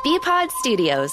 BPod Studios.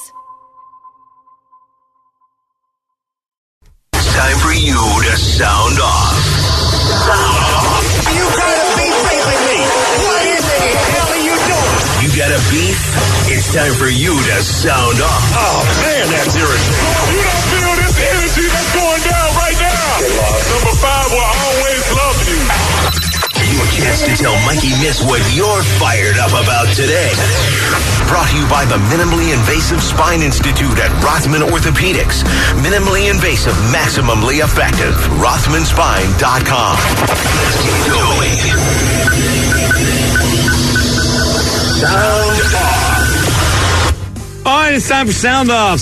It's time for you to sound off. You got a beef, basically. What in the hell are you doing? You got a beef? It's time for you to sound off. Oh, man, that's irritating. You don't feel this energy that's going down right now. Number 5 will always love you. Your chance to tell Mikey Miss what you're fired up about today. Brought to you by the Minimally Invasive Spine Institute at Rothman Orthopedics. Minimally invasive, maximally effective. RothmanSpine.com. Let's keep going. Sound off. All right, it's time for Sound Off.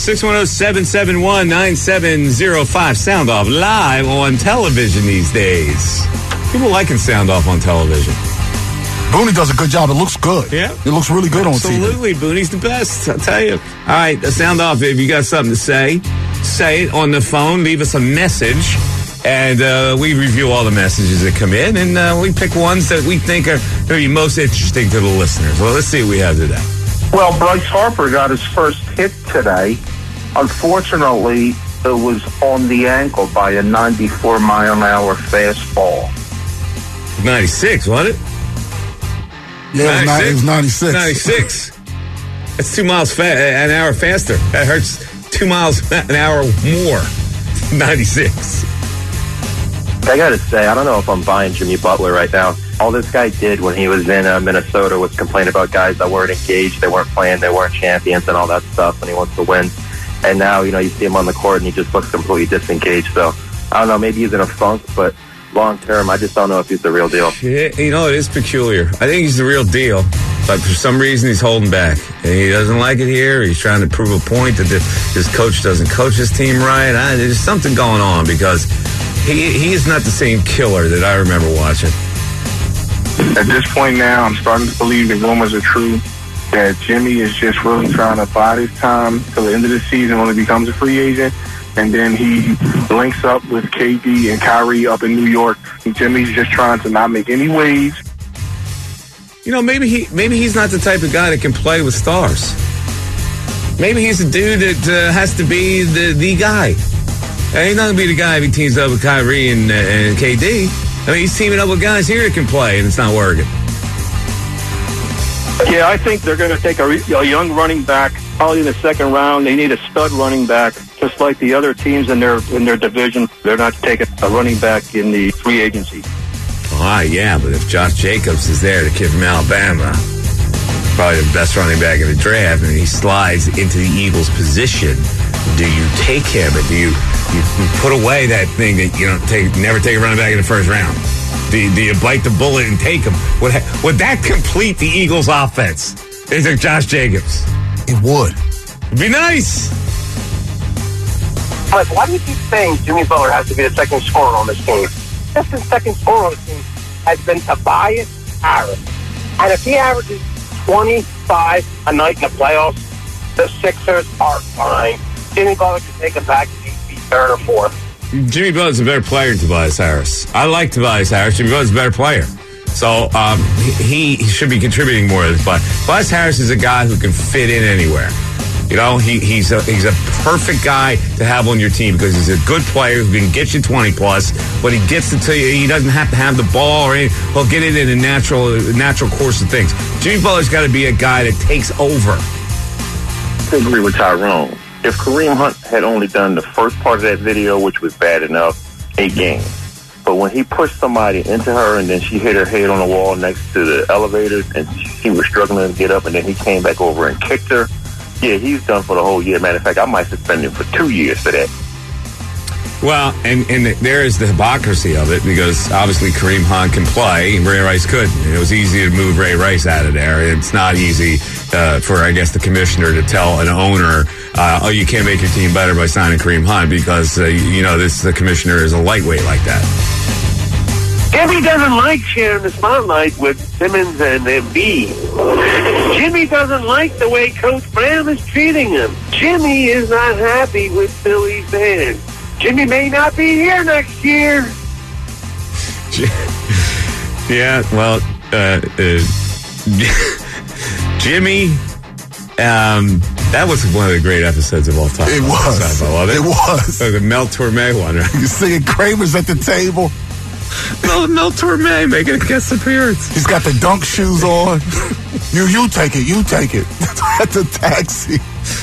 610-771-9705. Sound Off live on television these days. People liking Sound Off on television. Booney does a good job. It looks good. Yeah. It looks really good on TV. Absolutely. Booney's the best, I'll tell you. All right, Sound Off. If you got something to say it on the phone. Leave us a message. And we review all the messages that come in. And we pick ones that we think are going to be most interesting to the listeners. Well, let's see what we have today. Well, Bryce Harper got his first hit today. Unfortunately, it was on the ankle by a 94-mile-an-hour fastball. 96, wasn't it? Yeah, it was 96. 96. That's 2 miles an hour faster. That hurts 2 miles an hour more. 96. I got to say, I don't know if I'm buying Jimmy Butler right now. All this guy did when he was in Minnesota was complain about guys that weren't engaged, they weren't playing, they weren't champions and all that stuff, and he wants to win. And now, you see him on the court and he just looks completely disengaged. So, I don't know, maybe he's in a funk, but long term, I just don't know if he's the real deal. Yeah, it is peculiar. I think he's the real deal, but for some reason he's holding back. And he doesn't like it here. He's trying to prove a point that his coach doesn't coach his team right. There's something going on because he is not the same killer that I remember watching. At this point now, I'm starting to believe the rumors are true that Jimmy is just really trying to bide his time till the end of the season when he becomes a free agent. And then he links up with KD and Kyrie up in New York. And Jimmy's just trying to not make any waves. Maybe he's not the type of guy that can play with stars. Maybe he's a dude that has to be the guy. He's not going to be the guy if he teams up with Kyrie and KD. I mean, he's teaming up with guys here that can play, and it's not working. Yeah, I think they're going to take a young running back, probably in the second round. They need a stud running back, just like the other teams in their division. They're not taking a running back in the free agency. Yeah, but if Josh Jacobs is there, the kid from Alabama, probably the best running back in the draft, and he slides into the Eagles' position, do you take him, and do you put away that thing that never take a running back in the first round? Do you bite the bullet and take him? Would that complete the Eagles' offense? Is it Josh Jacobs? It would. It'd be nice. But why do you keep saying Jimmy Butler has to be the second scorer on this team? Just the second scorer on this team has been Tobias Harris. And if he averages 25 a night in the playoffs, the Sixers are fine. Jimmy Butler can take it back and be third or fourth. Jimmy Butler's a better player than Tobias Harris. I like Tobias Harris. Jimmy Butler's a better player. So he should be contributing more to this. But Tobias Harris is a guy who can fit in anywhere. He's a perfect guy to have on your team because he's a good player who can get you 20 plus, but he gets to tell you he doesn't have to have the ball or anything. He'll get it in a natural course of things. Jimmy Butler's got to be a guy that takes over. I agree with Tyrone. If Kareem Hunt had only done the first part of that video, which was bad enough, 8 games. But when he pushed somebody into her and then she hit her head on the wall next to the elevator and she was struggling to get up and then he came back over and kicked her, yeah, he's done for the whole year. Matter of fact, I might suspend him for 2 years for that. Well, and there is the hypocrisy of it because obviously Kareem Hunt can play and Ray Rice couldn't. It was easy to move Ray Rice out of there. It's not easy for, I guess, the commissioner to tell an owner, you can't make your team better by signing Kareem Hunt because, the commissioner is a lightweight like that. Jimmy doesn't like sharing the spotlight with Simmons and Embiid. Jimmy doesn't like the way Coach Brown is treating him. Jimmy is not happy with Philly's band. Jimmy may not be here next year. Yeah, well, Jimmy That was one of the great episodes of all time. It was. I love it. It was. The Mel Torme one, right? You singing Kramer's at the table. Mel Torme making a guest appearance. He's got the dunk shoes on. You take it. You take it. At the taxi.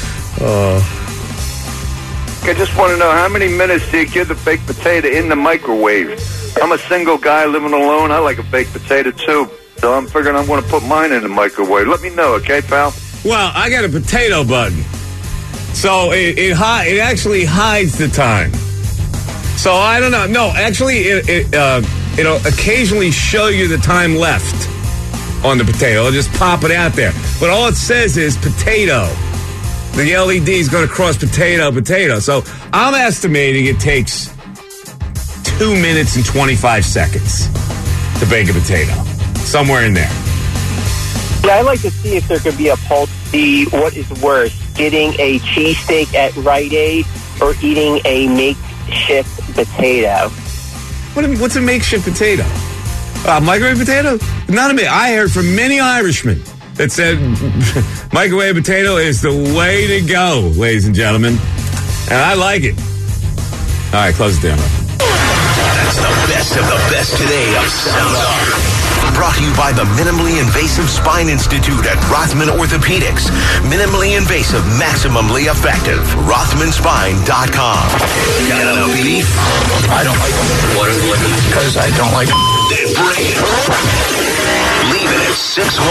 I just want to know, how many minutes do you give the baked potato in the microwave? I'm a single guy living alone. I like a baked potato, too. So I'm figuring I'm going to put mine in the microwave. Let me know, okay, pal? Well, I got a potato button. So it actually hides the time. So I don't know. No, actually, it'll occasionally show you the time left on the potato. It'll just pop it out there. But all it says is potato. The LED is going to cross potato. So I'm estimating it takes 2 minutes and 25 seconds to bake a potato. Somewhere in there. Yeah, I'd like to see if there could be a poll to see what is worse, getting a cheesesteak at Rite Aid or eating a makeshift potato. What's a makeshift potato? Microwave potato? Not a bit. I heard from many Irishmen that said microwave potato is the way to go, ladies and gentlemen. And I like it. All right, close it down. That's the best of the best today of Sound Off. Brought to you by the Minimally Invasive Spine Institute at Rothman Orthopedics. Minimally invasive, maximally effective. RothmanSpine.com. Got a beef? I don't like them. What is it? Because I don't like them. Then bring it. Leave it at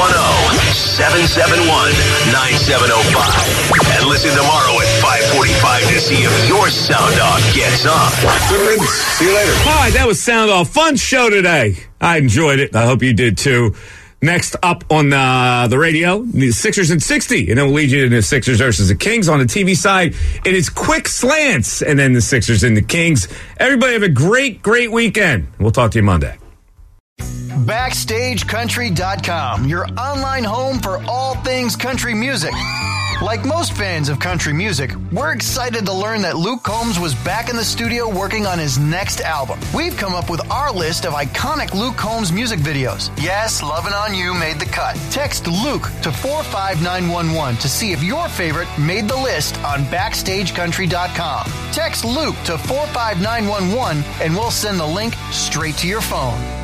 610-771-9705. And listen tomorrow at 5:45 to see if your Sound Off gets on. See you later. All right, that was Sound Off. Fun show today. I enjoyed it. I hope you did too. Next up on the radio, the Sixers in 60. And then we'll lead you to the Sixers versus the Kings. On the TV side, it is quick slants. And then the Sixers and the Kings. Everybody have a great, great weekend. We'll talk to you Monday. BackstageCountry.com, your online home for all things country music. Like most fans of country music, we're excited to learn that Luke Combs was back in the studio working on his next album. We've come up with our list of iconic Luke Combs music videos. Yes, Lovin' On You made the cut. Text Luke to 45911 to see if your favorite made the list on BackstageCountry.com. Text Luke to 45911 and we'll send the link straight to your phone.